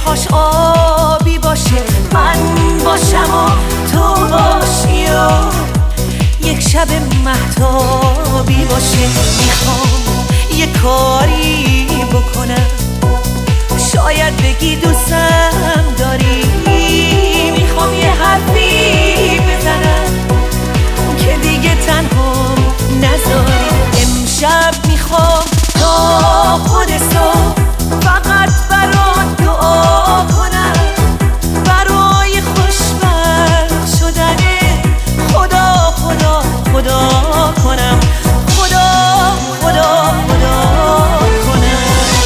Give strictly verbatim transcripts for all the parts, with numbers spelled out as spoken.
دلهاش آبی باشه، من باشم و تو باشی و یک شب مهتابی باشه. میخوام یه کاری بکنم، شاید بگی دوستم داری. میخوام یه حرفی بزنم که دیگه تنها نذاری. امشب میخوام تا خود صبح فقط برات دعا کنم، برای خوشبخت شدن خدا خدا خدا کنم، خدا خدا خدا کنم.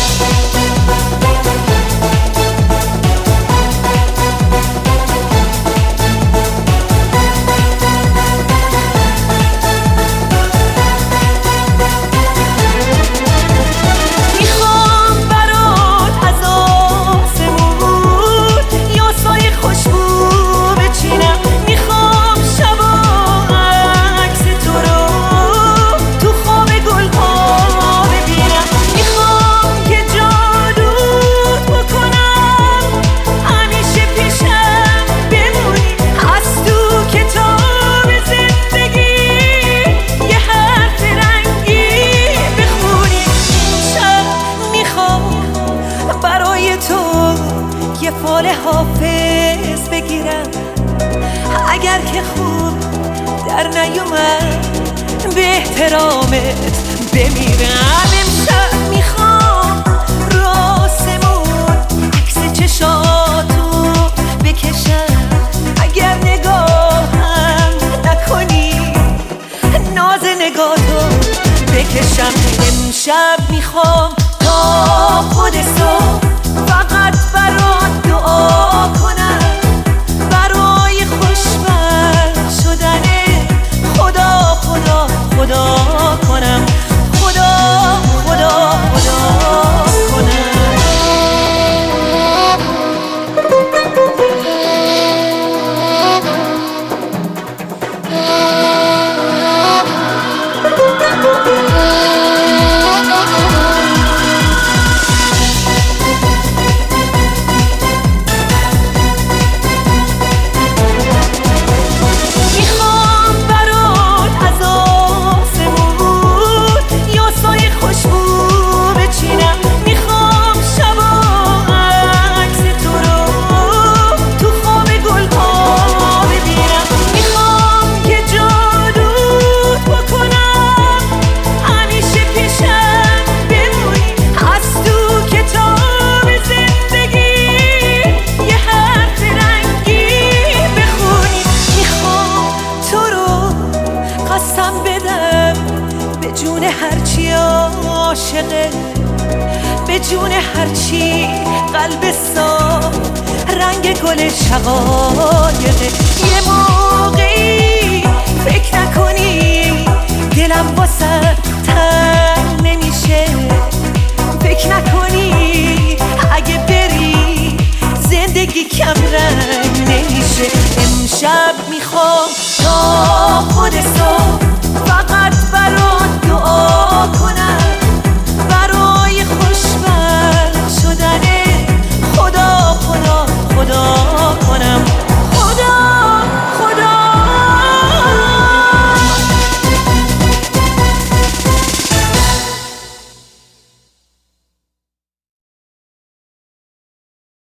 یه فال حافظ بگیرم، اگر که خوب در نیومد به احترامت بمیرم. امشب میخوام راسمون عکس چشاتو بکشم، اگر نگاهم نکنی ناز نگاهتو بکشم. امشب میخوام تا خود صبح فقط برات دعا کنم، برای خوشبخت شدن خدا خدا خدا کنم، خدا خدا خدا کنم. قسم بدم به جون هرچی عاشقه، به جون هرچی قلب صاف رنگ گل شقایقه. یه موقعی فکر نکنی دلم واسه تنگ نمیشه، فکر نکنی اگه بری زندگی کم رنگ نمیشه. امشب میخوام تا خود صبح